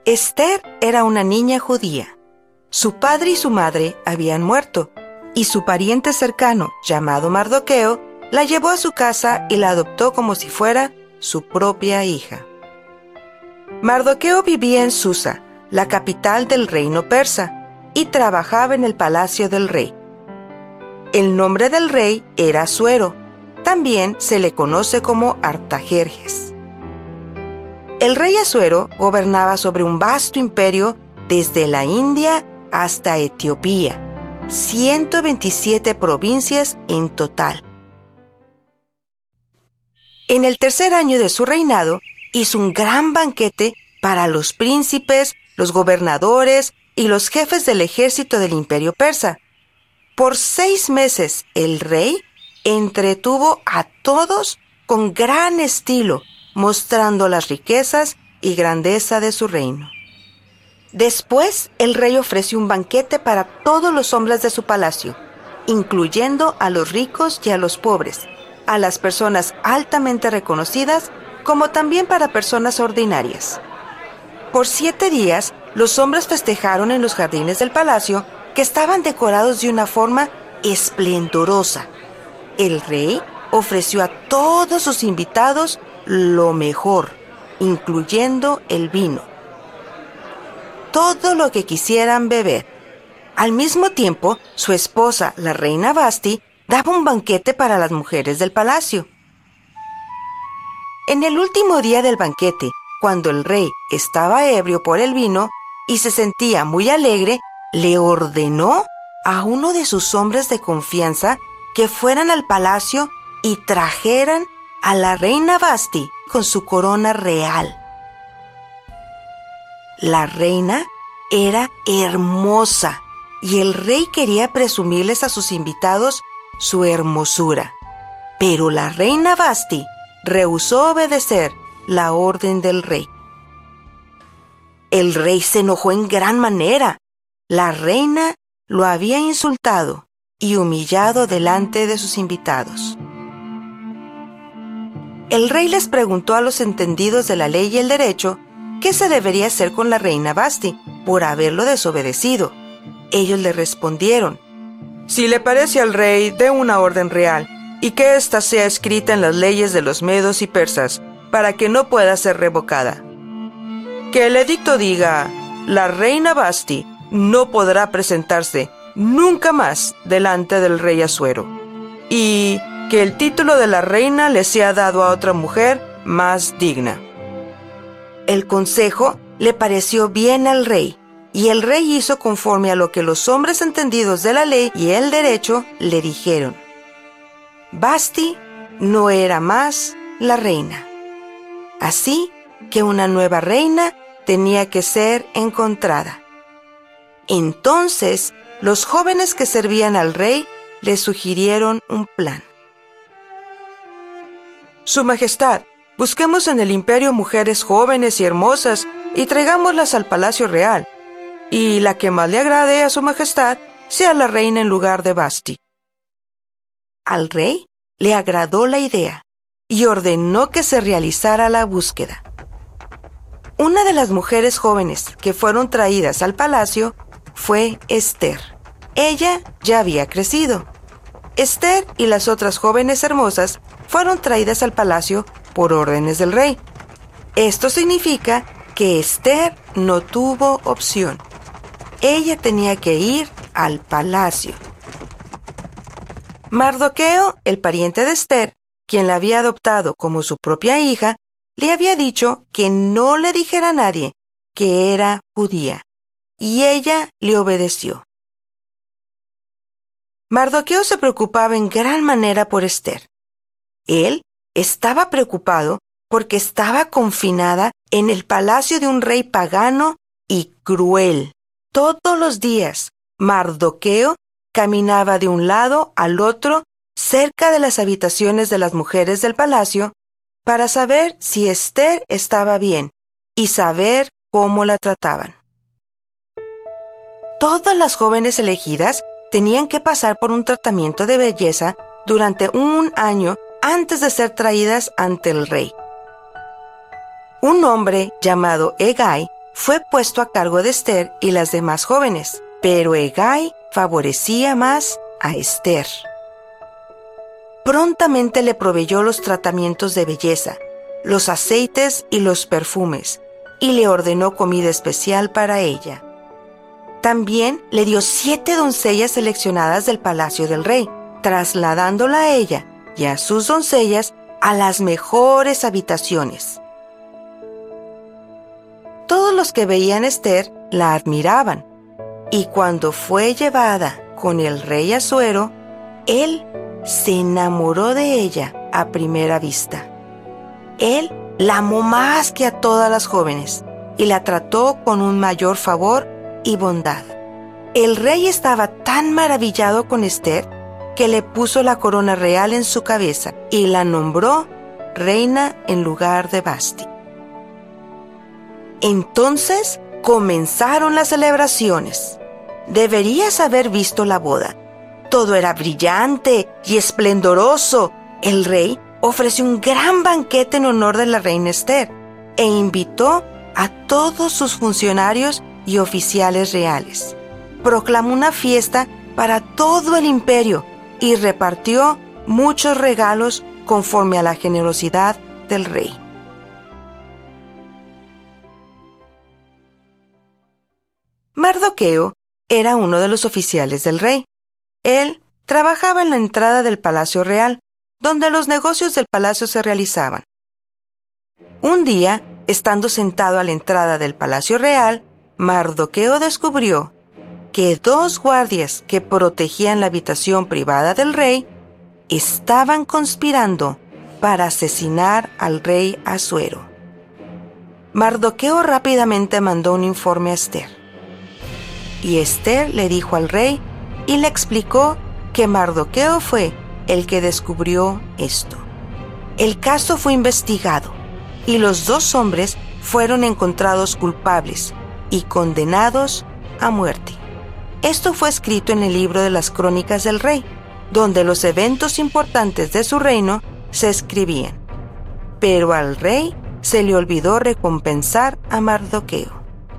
Esther era una niña judía. Su padre y su madre habían muerto, y su pariente cercano, llamado Mardoqueo, la llevó a su casa y la adoptó como si fuera su propia hija. Mardoqueo vivía en Susa, la capital del reino persa, y trabajaba en el palacio del rey. El nombre del rey era Asuero. También se le conoce como Artajerjes. El rey Asuero gobernaba sobre un vasto imperio desde la India hasta Etiopía, 127 provincias en total. En el tercer año de su reinado, hizo un gran banquete para los príncipes, los gobernadores y los jefes del ejército del imperio persa. Por 6 meses el rey entretuvo a todos con gran estilo, mostrando las riquezas y grandeza de su reino. Después, el rey ofreció un banquete para todos los hombres de su palacio, incluyendo a los ricos y a los pobres, a las personas altamente reconocidas, como también para personas ordinarias. Por 7 días, los hombres festejaron en los jardines del palacio, que estaban decorados de una forma esplendorosa. El rey ofreció a todos sus invitados lo mejor, incluyendo el vino. Todo lo que quisieran beber. Al mismo tiempo, su esposa, la reina Vasti, daba un banquete para las mujeres del palacio. En el último día del banquete, cuando el rey estaba ebrio por el vino y se sentía muy alegre, le ordenó a uno de sus hombres de confianza que fueran al palacio y trajeran a la reina Vasti con su corona real. La reina era hermosa y el rey quería presumirles a sus invitados su hermosura. Pero la reina Vasti rehusó obedecer la orden del rey. El rey se enojó en gran manera. La reina lo había insultado y humillado delante de sus invitados. El rey les preguntó a los entendidos de la ley y el derecho qué se debería hacer con la reina Vasti por haberlo desobedecido. Ellos le respondieron: si le parece al rey, dé una orden real y que ésta sea escrita en las leyes de los medos y persas para que no pueda ser revocada. Que el edicto diga: la reina Vasti no podrá presentarse nunca más delante del rey Asuero, y que el título de la reina le sea dado a otra mujer más digna. El consejo le pareció bien al rey, y el rey hizo conforme a lo que los hombres entendidos de la ley y el derecho le dijeron. Vasti no era más la reina. Así que una nueva reina tenía que ser encontrada. Entonces, los jóvenes que servían al rey le sugirieron un plan. Su Majestad, busquemos en el imperio mujeres jóvenes y hermosas y traigámoslas al palacio real, y la que más le agrade a Su Majestad sea la reina en lugar de Vasti. Al rey le agradó la idea y ordenó que se realizara la búsqueda. Una de las mujeres jóvenes que fueron traídas al palacio fue Esther. Ella ya había crecido. Esther y las otras jóvenes hermosas fueron traídas al palacio por órdenes del rey. Esto significa que Esther no tuvo opción. Ella tenía que ir al palacio. Mardoqueo, el pariente de Esther, quien la había adoptado como su propia hija, le había dicho que no le dijera a nadie que era judía, y ella le obedeció. Mardoqueo se preocupaba en gran manera por Esther. Él estaba preocupado porque estaba confinada en el palacio de un rey pagano y cruel. Todos los días, Mardoqueo caminaba de un lado al otro cerca de las habitaciones de las mujeres del palacio para saber si Esther estaba bien y saber cómo la trataban. Todas las jóvenes elegidas tenían que pasar por un tratamiento de belleza durante 1 año antes de ser traídas ante el rey. Un hombre llamado Hegai fue puesto a cargo de Esther y las demás jóvenes, pero Hegai favorecía más a Esther. Prontamente le proveyó los tratamientos de belleza, los aceites y los perfumes, y le ordenó comida especial para ella. También le dio 7 doncellas seleccionadas del palacio del rey, trasladándola a ella y a sus doncellas a las mejores habitaciones. Todos los que veían a Esther la admiraban, y cuando fue llevada con el rey Asuero, él se enamoró de ella a primera vista. Él la amó más que a todas las jóvenes y la trató con un mayor favor y bondad. El rey estaba tan maravillado con Esther que le puso la corona real en su cabeza y la nombró reina en lugar de Vasti. Entonces comenzaron las celebraciones. Deberías haber visto la boda. Todo era brillante y esplendoroso. El rey ofreció un gran banquete en honor de la reina Esther e invitó a todos sus funcionarios y oficiales reales. Proclamó una fiesta para todo el imperio y repartió muchos regalos conforme a la generosidad del rey. Mardoqueo era uno de los oficiales del rey. Él trabajaba en la entrada del palacio real, donde los negocios del palacio se realizaban. Un día, estando sentado a la entrada del palacio real, Mardoqueo descubrió que 2 guardias que protegían la habitación privada del rey estaban conspirando para asesinar al rey Asuero. Mardoqueo rápidamente mandó un informe a Esther. Y Esther le dijo al rey y le explicó que Mardoqueo fue el que descubrió esto. El caso fue investigado y los 2 hombres fueron encontrados culpables y condenados a muerte. Esto fue escrito en el libro de las crónicas del rey, donde los eventos importantes de su reino se escribían. Pero al rey se le olvidó recompensar a Mardoqueo.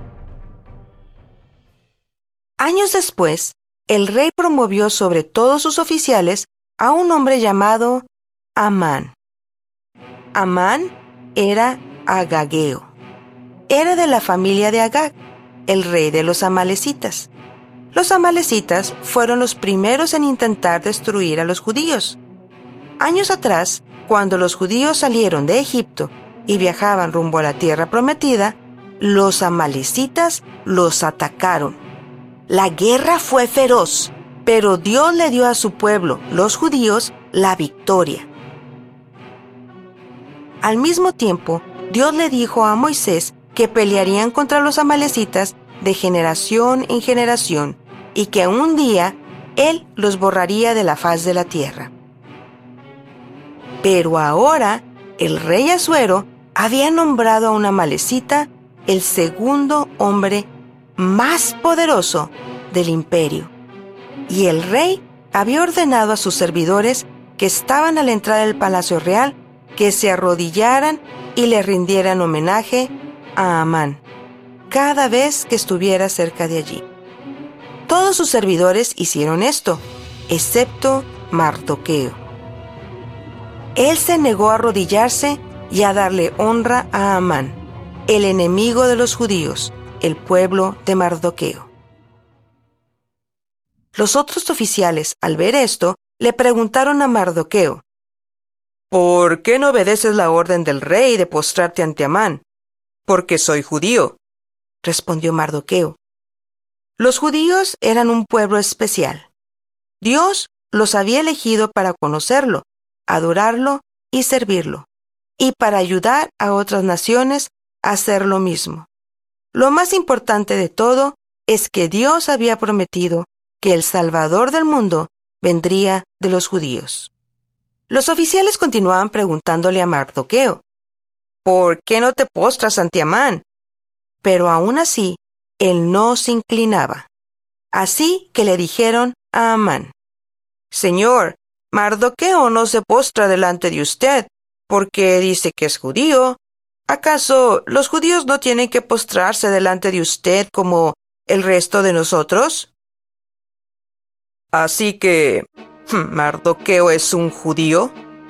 Años después, el rey promovió sobre todos sus oficiales a un hombre llamado Amán. Amán era agageo. Era de la familia de Agag, el rey de los amalecitas. Los amalecitas fueron los primeros en intentar destruir a los judíos. Años atrás, cuando los judíos salieron de Egipto y viajaban rumbo a la tierra prometida, los amalecitas los atacaron. La guerra fue feroz, pero Dios le dio a su pueblo, los judíos, la victoria. Al mismo tiempo, Dios le dijo a Moisés que pelearían contra los amalecitas de generación en generación y que un día Él los borraría de la faz de la tierra. Pero ahora, el rey Asuero había nombrado a un amalecita el segundo hombre más poderoso del imperio. Y el rey había ordenado a sus servidores que estaban a la entrada del palacio real que se arrodillaran y le rindieran homenaje a Amán cada vez que estuviera cerca de allí. Todos sus servidores hicieron esto, excepto Mardoqueo. Él se negó a arrodillarse y a darle honra a Amán, el enemigo de los judíos, el pueblo de Mardoqueo. Los otros oficiales, al ver esto, le preguntaron a Mardoqueo: ¿Por qué no obedeces la orden del rey de postrarte ante Amán? Porque soy judío, respondió Mardoqueo. Los judíos eran un pueblo especial. Dios los había elegido para conocerlo, adorarlo y servirlo, y para ayudar a otras naciones a hacer lo mismo. Lo más importante de todo es que Dios había prometido que el Salvador del mundo vendría de los judíos. Los oficiales continuaban preguntándole a Mardoqueo: ¿por qué no te postras ante Amán? Pero aún así, él no se inclinaba. Así que le dijeron a Amán: Señor, Mardoqueo no se postra delante de usted, porque dice que es judío. ¿Acaso los judíos no tienen que postrarse delante de usted como el resto de nosotros? Así que, ¿Mardoqueo es un judío?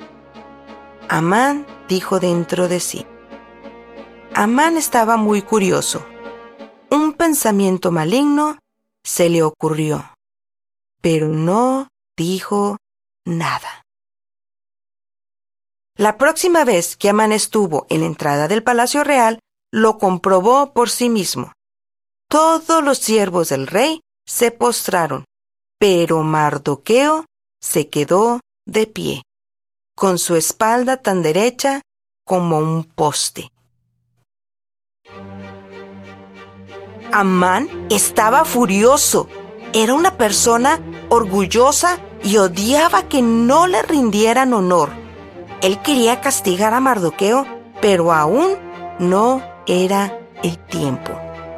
Amán dijo dentro de sí. Amán estaba muy curioso. Un pensamiento maligno se le ocurrió, pero no dijo nada. La próxima vez que Amán estuvo en la entrada del palacio real, lo comprobó por sí mismo. Todos los siervos del rey se postraron, pero Mardoqueo se quedó de pie, con su espalda tan derecha como un poste. Amán estaba furioso. Era una persona orgullosa y odiaba que no le rindieran honor. Él quería castigar a Mardoqueo, pero aún no era el tiempo.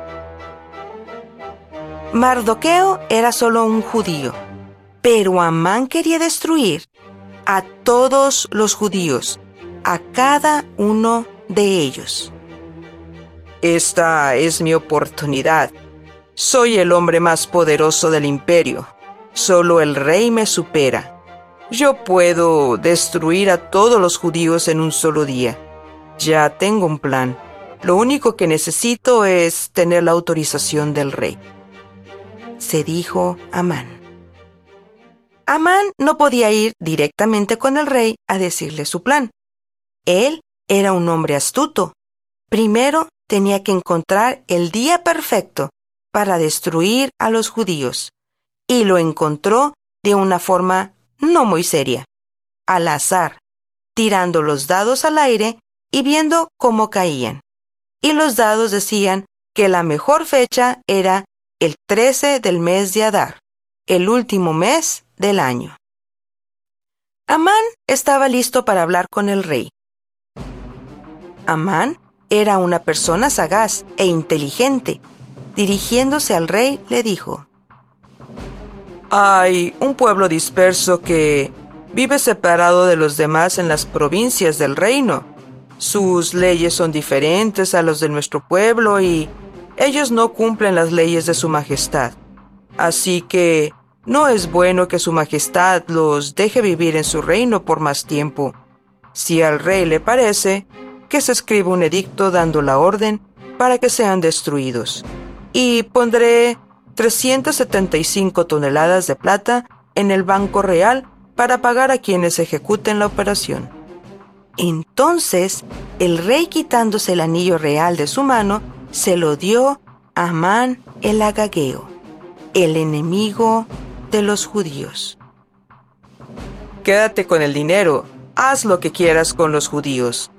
Mardoqueo era solo un judío, pero Amán quería destruir a todos los judíos, a cada uno de ellos. Esta es mi oportunidad. Soy el hombre más poderoso del imperio. Solo el rey me supera. Yo puedo destruir a todos los judíos en un solo día. Ya tengo un plan. Lo único que necesito es tener la autorización del rey, se dijo Amán. Amán no podía ir directamente con el rey a decirle su plan. Él era un hombre astuto. Primero tenía que encontrar el día perfecto para destruir a los judíos, y lo encontró de una forma no muy seria, al azar, tirando los dados al aire y viendo cómo caían. Y los dados decían que la mejor fecha era el 13 del mes de Adar, el último mes del año. Amán estaba listo para hablar con el rey. Amán era una persona sagaz e inteligente. Dirigiéndose al rey, le dijo: Hay un pueblo disperso que vive separado de los demás en las provincias del reino. Sus leyes son diferentes a los de nuestro pueblo y ellos no cumplen las leyes de su majestad. Así que no es bueno que su majestad los deje vivir en su reino por más tiempo. Si al rey le parece, que se escriba un edicto dando la orden para que sean destruidos. Y pondré 375 toneladas de plata en el banco real para pagar a quienes ejecuten la operación. Entonces, el rey, quitándose el anillo real de su mano, se lo dio a Amán el agageo, el enemigo de los judíos. Quédate con el dinero, haz lo que quieras con los judíos.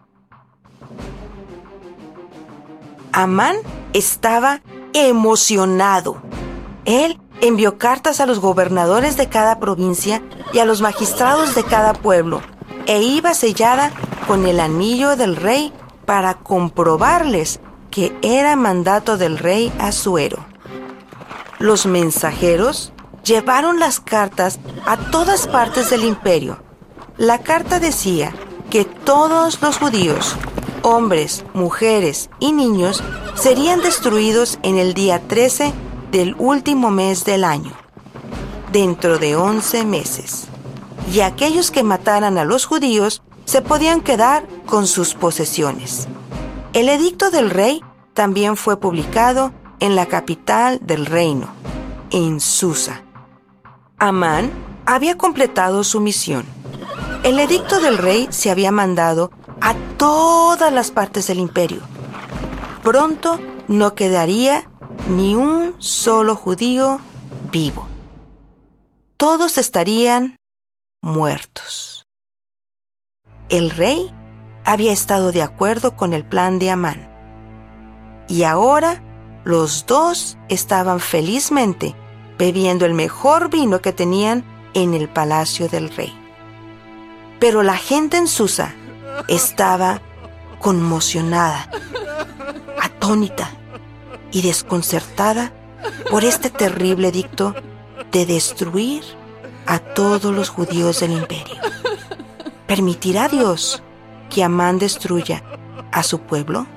Amán estaba emocionado. Él envió cartas a los gobernadores de cada provincia y a los magistrados de cada pueblo, e iba sellada con el anillo del rey para comprobarles que era mandato del rey Asuero. Los mensajeros llevaron las cartas a todas partes del imperio. La carta decía que todos los judíos, hombres, mujeres y niños, serían destruidos en el día 13 del último mes del año, dentro de 11 meses. Y aquellos que mataran a los judíos se podían quedar con sus posesiones. El edicto del rey también fue publicado en la capital del reino, en Susa. Amán había completado su misión. El edicto del rey se había mandado a todas las partes del imperio. Pronto no quedaría ni un solo judío vivo. Todos estarían muertos. El rey había estado de acuerdo con el plan de Amán. Y ahora los dos estaban felizmente bebiendo el mejor vino que tenían en el palacio del rey. Pero la gente en Susa estaba conmocionada, atónita y desconcertada por este terrible edicto de destruir a todos los judíos del imperio. ¿Permitirá Dios que Amán destruya a su pueblo?